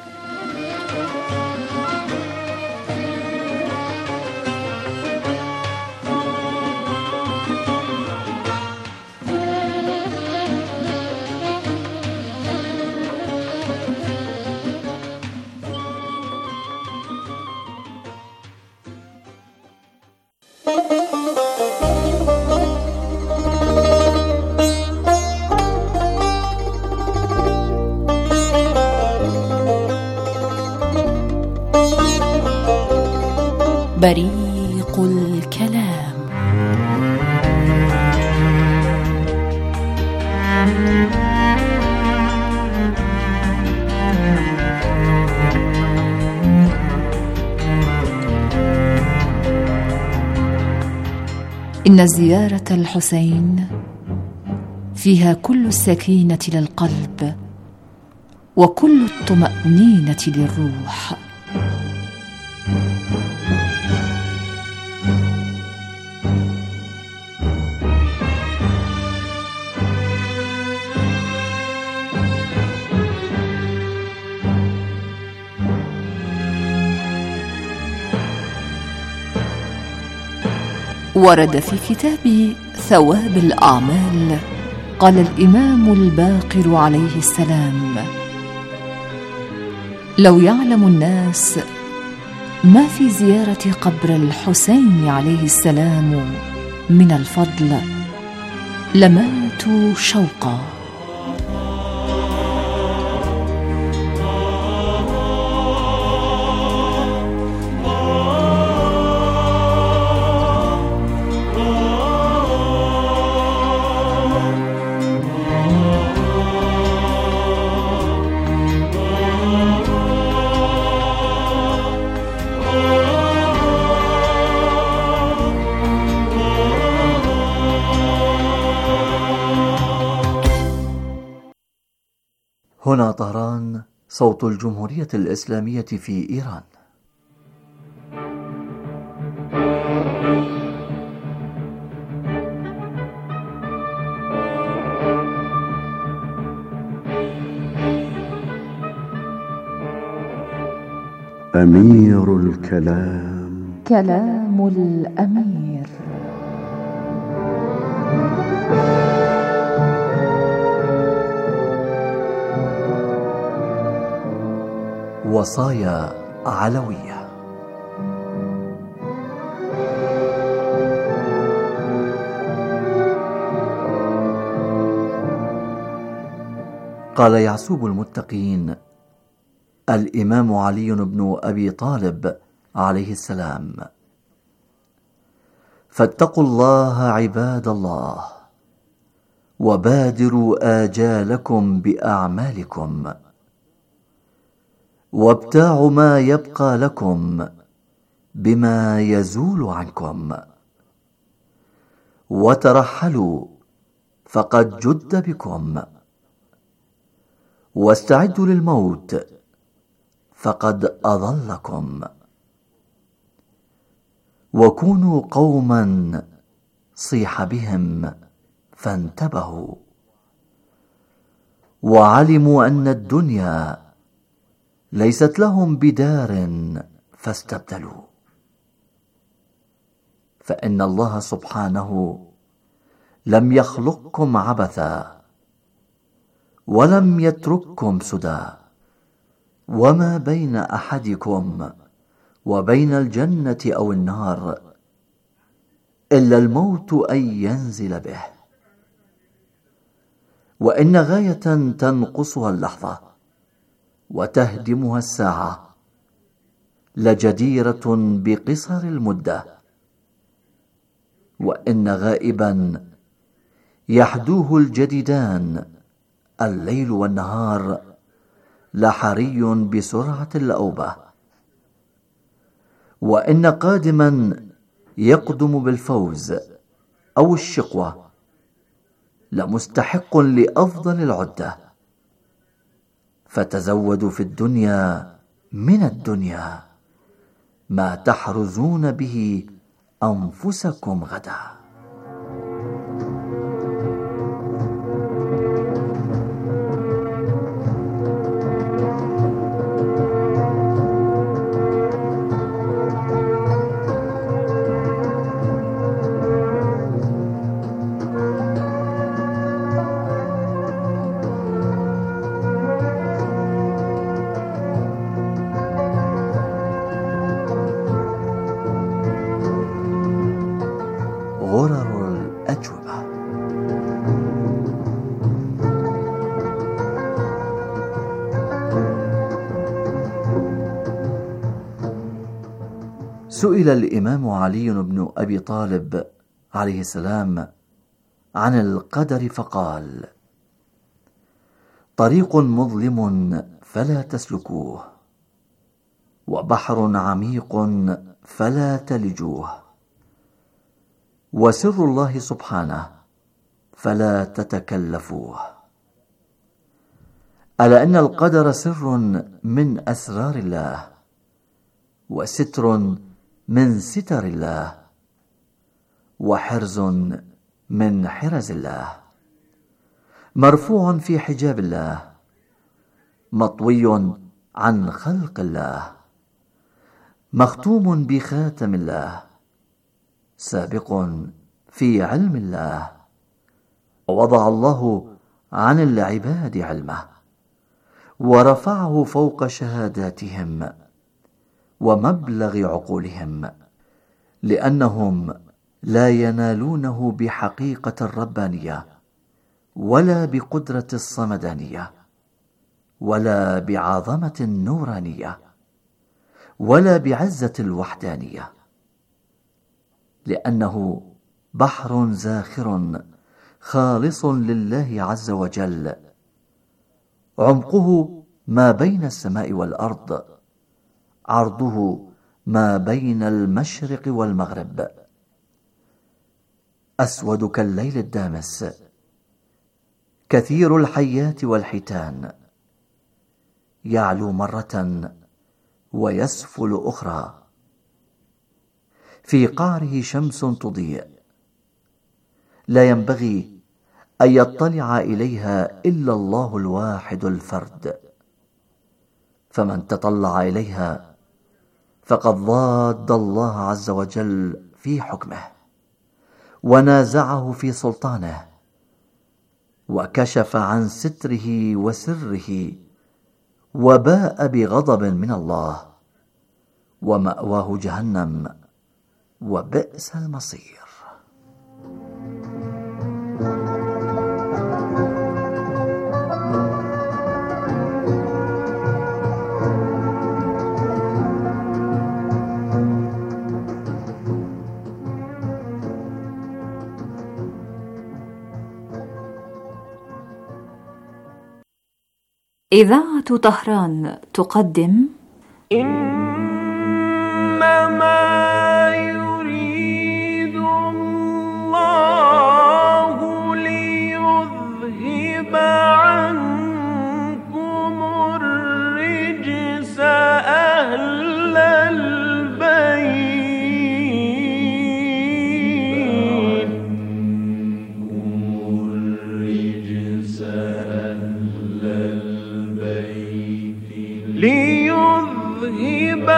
بريق الكلام. إن زيارة الحسين فيها كل السكينة للقلب وكل الطمأنينة للروح. ورد في كتاب ثواب الأعمال قال الإمام الباقر عليه السلام: لو يعلم الناس ما في زيارة قبر الحسين عليه السلام من الفضل لماتوا شوقا. هنا طهران، صوت الجمهورية الإسلامية في إيران. أمير الكلام، كلام الأمير. وصايا علوية. قال يعسوب المتقين الإمام علي بن أبي طالب عليه السلام: فاتقوا الله عباد الله، وبادروا آجالكم بأعمالكم، وابتاعوا ما يبقى لكم بما يزول عنكم، وترحلوا فقد جد بكم، واستعدوا للموت فقد أضلكم، وكونوا قوما صيح بهم فانتبهوا، وعلموا أن الدنيا ليست لهم بدار فاستبدلوا، فإن الله سبحانه لم يخلقكم عبثا، ولم يترككم سدى، وما بين أحدكم وبين الجنة أو النار إلا الموت أن ينزل به، وإن غاية تنقصها اللحظة وتهدمها الساعة لجديرة بقصر المدة، وإن غائبا يحدوه الجديدان الليل والنهار لحري بسرعة الأوبة، وإن قادما يقدم بالفوز أو الشقوة لمستحق لأفضل العدة، فتزودوا في الدنيا من الدنيا ما تحرزون به أنفسكم غدا. غرر الأجوبة. سئل الإمام علي بن أبي طالب عليه السلام عن القدر فقال: طريق مظلم فلا تسلكوه، وبحر عميق فلا تلجوه، وسر الله سبحانه فلا تتكلفوه. ألا إن القدر سر من أسرار الله، وستر من ستر الله، وحرز من حرز الله، مرفوع في حجاب الله، مطوي عن خلق الله، مختوم بخاتم الله، سابق في علم الله، ووضع الله عن العباد علمه، ورفعه فوق شهاداتهم ومبلغ عقولهم، لأنهم لا ينالونه بحقيقة الربانية، ولا بقدرة الصمدانية، ولا بعظمة النورانية، ولا بعزة الوحدانية، لأنه بحر زاخر خالص لله عز وجل، عمقه ما بين السماء والأرض، عرضه ما بين المشرق والمغرب، أسود كالليل الدامس، كثير الحيات والحيتان، يعلو مرة ويسفل أخرى، في قعره شمس تضيء لا ينبغي أن يطلع إليها إلا الله الواحد الفرد، فمن تطلع إليها فقد ضاد الله عز وجل في حكمه ونازعه في سلطانه، وكشف عن ستره وسره، وباء بغضب من الله، ومأواه جهنم، وبئس المصير. إذاعة طهران تقدم إنما يريد الله ليذهب عنكم الرجس أهل البيت ليذهب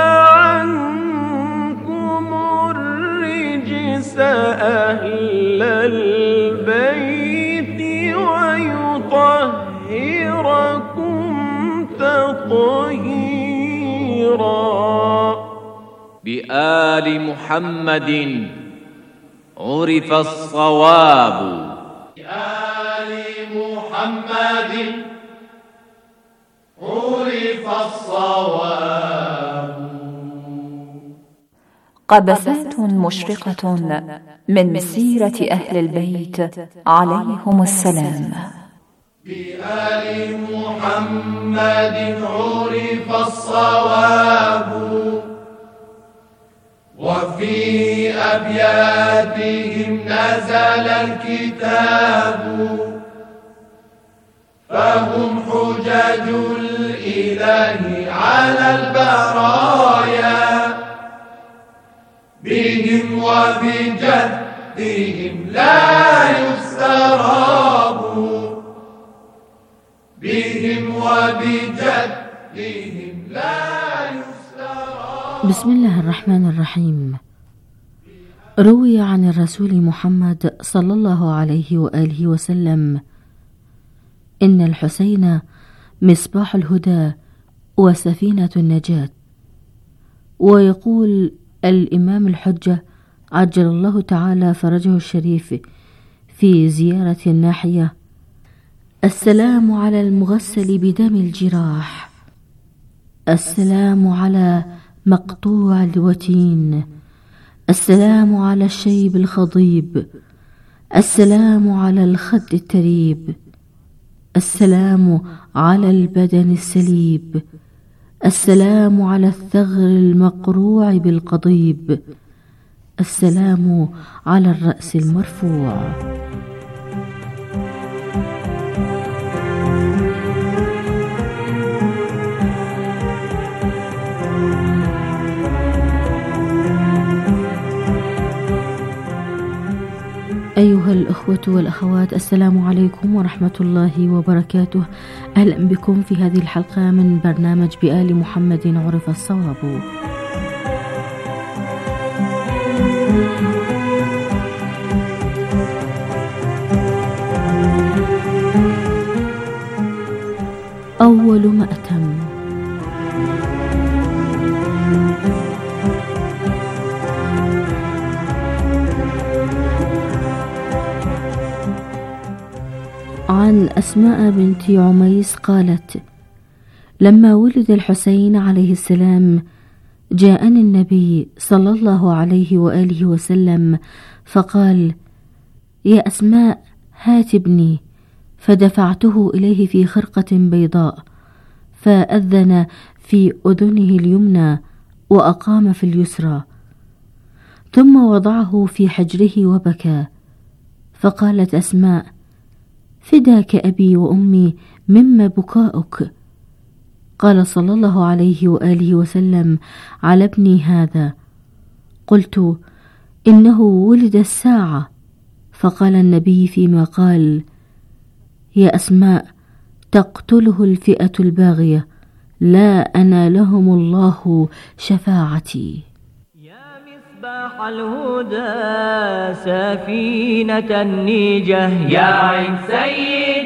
عنكم الرجس أهل البيت ويطهركم تطهيرا. بآل محمد عرف الصواب. بآل محمد عرف الصواب. قبسات مشرقة من سيرة أهل البيت عليهم السلام. بآل محمد عرف الصواب، وفي أبياتهم نزل الكتاب، فهم حجج الإله على البرايا، بهم وبجدهم لا يستراب، بهم وبجدهم لا يستراب. بسم الله الرحمن الرحيم. روي عن الرسول محمد صلى الله عليه وآله وسلم إن الحسين مصباح الهدى وسفينة النجاة. ويقول الإمام الحجة عجل الله تعالى فرجه الشريف في زيارة الناحية: السلام على المغسل بدم الجراح، السلام على مقطوع الوتين، السلام على الشيب الخضيب، السلام على الخد التريب، السلام على البدن السليب، السلام على الثغر المقروع بالقضيب، السلام على الرأس المرفوع. أيها الأخوة والأخوات، السلام عليكم ورحمة الله وبركاته. أهلا بكم في هذه الحلقة من برنامج بآل محمد عرف الصواب. أول مأتم. عن أسماء بنت عميس قالت: لما ولد الحسين عليه السلام جاءني النبي صلى الله عليه وآله وسلم فقال: يا أسماء هات ابني، فدفعته إليه في خرقة بيضاء، فأذن في أذنه اليمنى وأقام في اليسرى، ثم وضعه في حجره وبكى. فقالت أسماء: فداك أبي وأمي مما بكاؤك. قال صلى الله عليه وآله وسلم على ابني هذا. قلت: إنه ولد الساعة. فقال النبي فيما قال: يا أسماء، تقتله الفئة الباغية، لا أنالهم الله شفاعتي. مصباح الهدى سفينة النيجة، يا عين سيد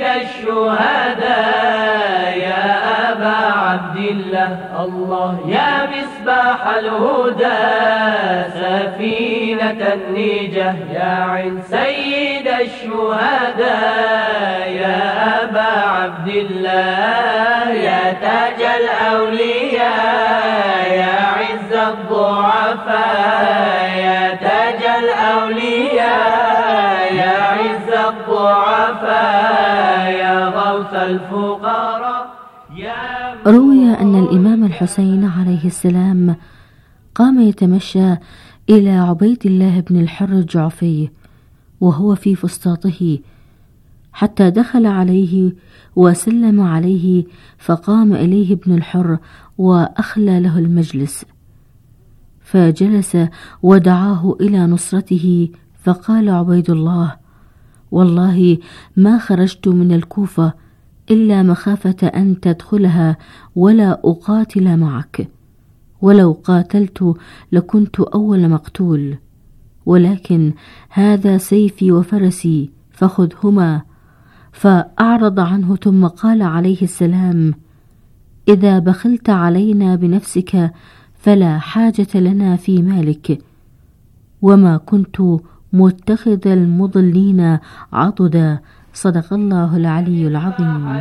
الشهداء يا أبا عبد الله الله، يا مصباح الهدى سفينة النيجة، يا عين سيد الشهداء يا أبا عبد الله، يا تاج الأولياء يا عز الضعفاء، يا تاج الأولياء يا عز الضعفاء، يا غوث الفقراء. روي أن الإمام الحسين عليه السلام قام يتمشى إلى عبيد الله بن الحر الجعفي وهو في فسطاطه، حتى دخل عليه وسلم عليه، فقام إليه ابن الحر وأخلى له المجلس، فجلس ودعاه إلى نصرته. فقال عبيد الله: والله ما خرجت من الكوفة إلا مخافة أن تدخلها ولا أقاتل معك، ولو قاتلت لكنت أول مقتول، ولكن هذا سيفي وفرسي فخذهما. فأعرض عنه، ثم قال عليه السلام: إذا بخلت علينا بنفسك فلا حاجة لنا في مالك، وما كنت متخذ المضلين عضدا. صدق الله العلي العظيم.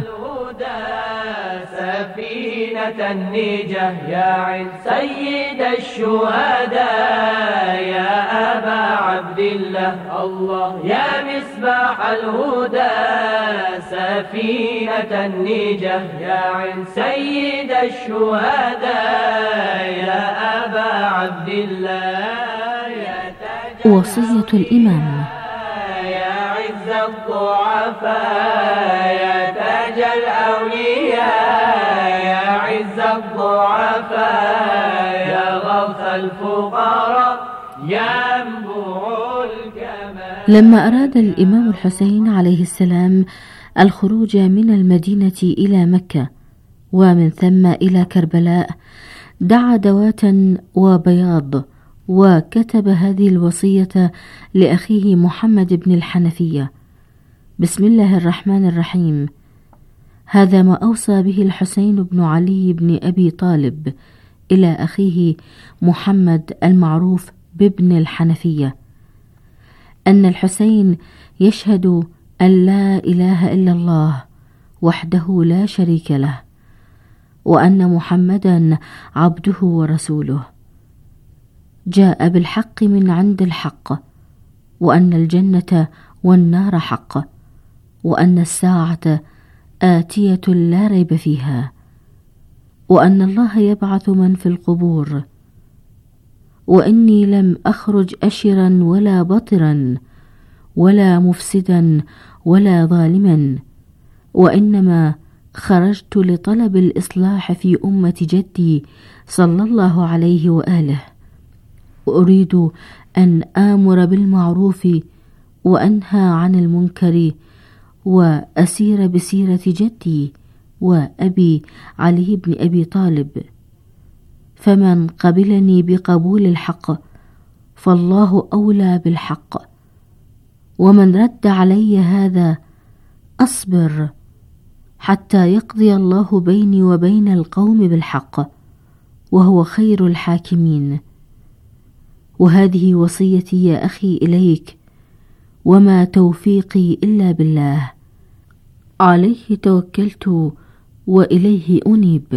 سفينة النيجة، يا عين سيد الشهداء يا أبا عبد الله الله، يا مصباح الهدى سفينة النيجة، يا عين سيد الشهداء يا أبا عبد الله، يا تاج وصية الإمام الضعفاء، يا تاج الأولياء يا عز الضعفاء، يا غوث الفقراء، يا منبوع الكمال. لما أراد الإمام الحسين عليه السلام الخروج من المدينة إلى مكة ومن ثم إلى كربلاء، دعا دواتا وبياض، وكتب هذه الوصية لأخيه محمد بن الحنفية: بسم الله الرحمن الرحيم. هذا ما أوصى به الحسين بن علي بن أبي طالب إلى أخيه محمد المعروف بابن الحنفية، أن الحسين يشهد أن لا إله إلا الله وحده لا شريك له، وأن محمدا عبده ورسوله، جاء بالحق من عند الحق، وأن الجنة والنار حق، وأن الساعة آتية لا ريب فيها، وأن الله يبعث من في القبور، وإني لم أخرج أشرا ولا بطرا ولا مفسدا ولا ظالما، وإنما خرجت لطلب الإصلاح في أمة جدي صلى الله عليه وآله، وأريد أن آمر بالمعروف وأنهى عن المنكر، وأسير بسيرة جدي وأبي علي بن أبي طالب، فمن قبلني بقبول الحق فالله أولى بالحق، ومن رد علي هذا أصبر حتى يقضي الله بيني وبين القوم بالحق، وهو خير الحاكمين. وهذه وصيتي يا أخي إليك، وما توفيقي إلا بالله، عليه توكلت وإليه أنيب.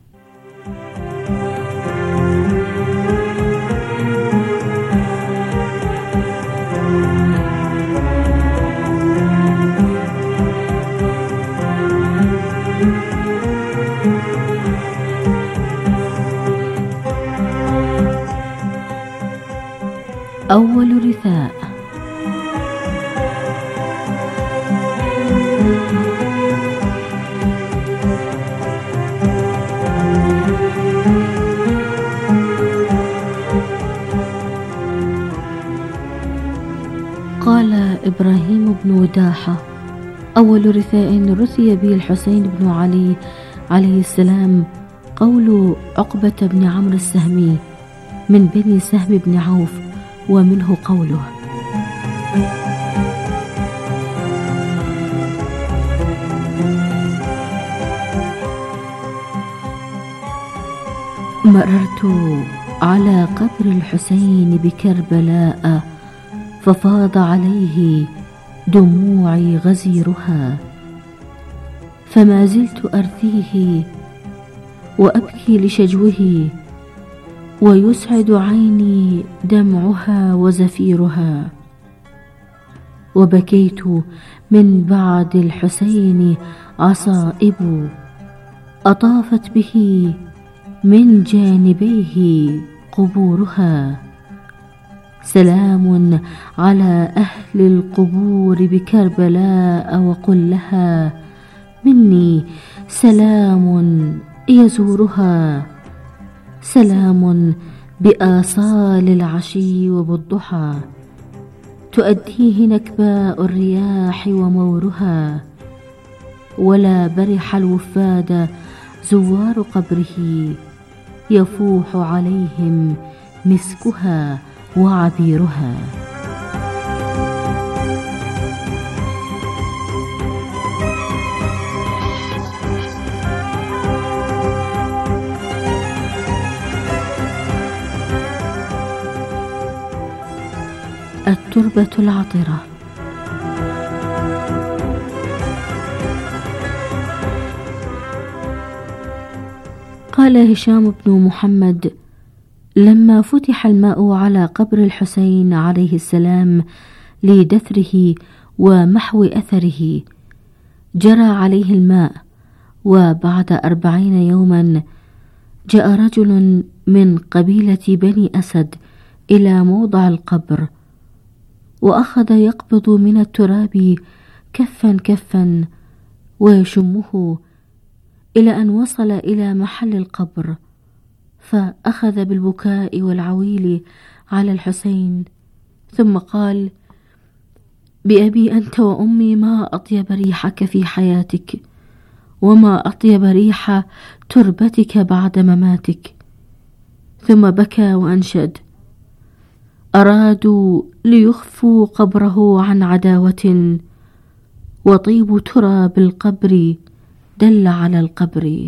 أول رثاء. وداحة. أول رثاء رثي به الحسين بن علي عليه السلام قول عقبة بن عمرو السهمي من بني سهم بن عوف، ومنه قوله: مررت على قبر الحسين بكربلاء ففاض عليه دموعي غزيرها، فما زلت أرثيه وأبكي لشجوه، ويسعد عيني دمعها وزفيرها. وبكيت من بعد الحسين عصائب أطافت به من جانبيه قبورها. سلام على أهل القبور بكربلاء، وقل لها مني سلام يزورها. سلام بآصال العشي وبالضحى، تؤديه نكباء الرياح ومورها. ولا برح الوفاد زوار قبره، يفوح عليهم مسكها وعبيرها. التربة العطرة. قال هشام بن محمد: لما فتح الماء على قبر الحسين عليه السلام لدثره ومحو أثره، جرى عليه الماء، وبعد أربعين يوما جاء رجل من قبيلة بني أسد إلى موضع القبر، وأخذ يقبض من التراب كفا كفا ويشمه إلى أن وصل إلى محل القبر، فأخذ بالبكاء والعويل على الحسين، ثم قال: بأبي أنت وأمي، ما أطيب ريحك في حياتك، وما أطيب ريح تربتك بعد مماتك. ثم بكى وأنشد: أرادوا ليخفوا قبره عن عداوة، وطيب تراب القبر دل على القبر.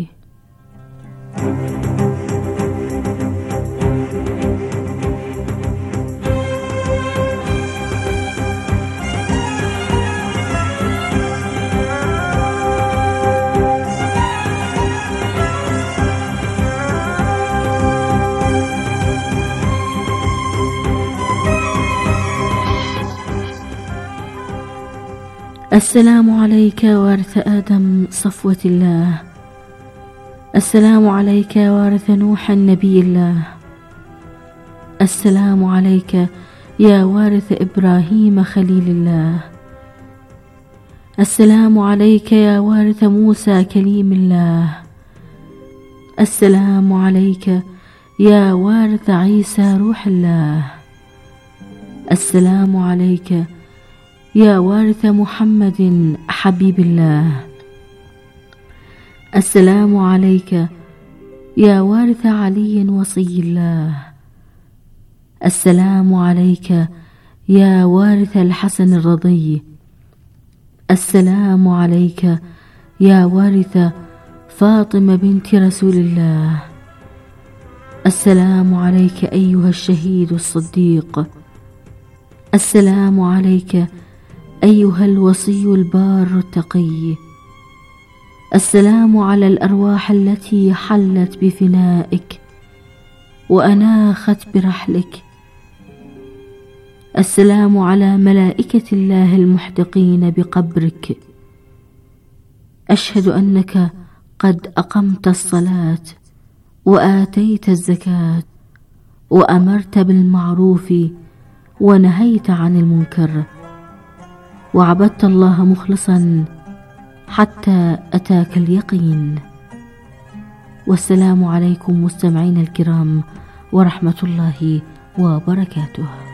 السلام عليك وارث آدم صفوة الله. السلام عليك وارث نوح نبي الله. السلام عليك يا وارث إبراهيم خليل الله. السلام عليك يا وارث موسى كليم الله. السلام عليك يا وارث عيسى روح الله. السلام عليك يا وارث محمد حبيب الله. السلام عليك يا وارث علي وصي الله. السلام عليك يا وارث الحسن الرضي. السلام عليك يا وارث فاطمة بنت رسول الله. السلام عليك أيها الشهيد الصديق. السلام عليك أيها الوصي البار التقي. السلام على الأرواح التي حلت بفنائك وأناخت برحلك. السلام على ملائكة الله المحدقين بقبرك. أشهد أنك قد أقمت الصلاة وآتيت الزكاة وأمرت بالمعروف ونهيت عن المنكر، وعبدت الله مخلصا حتى أتاك اليقين. والسلام عليكم مستمعين الكرام ورحمة الله وبركاته.